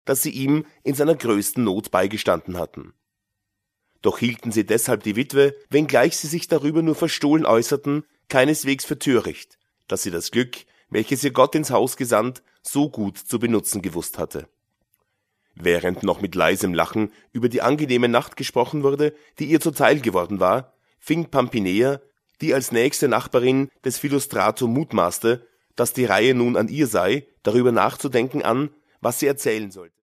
dass sie ihm in seiner größten Not beigestanden hatten. Doch hielten sie deshalb die Witwe, wenngleich sie sich darüber nur verstohlen äußerten, keineswegs für töricht, dass sie das Glück, welches ihr Gott ins Haus gesandt, so gut zu benutzen gewusst hatte. Während noch mit leisem Lachen über die angenehme Nacht gesprochen wurde, die ihr zuteil geworden war, fing Pampinea, die als nächste Nachbarin des Philostrato mutmaßte, dass die Reihe nun an ihr sei, darüber nachzudenken an, was sie erzählen sollte.